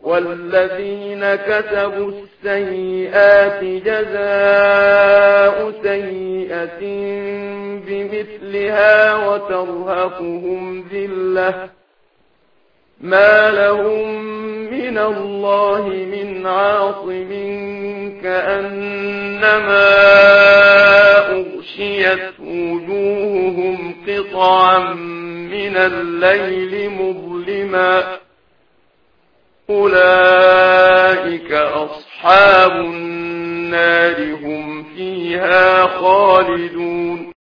والذين كسبوا السيئات جزاء سيئة بمثلها وترهقهم ذلة ما لهم من الله من عاصم كأنما أغشيت وجوههم قطعا من الليل مظلما أولئك أصحاب النار هم فيها خالدون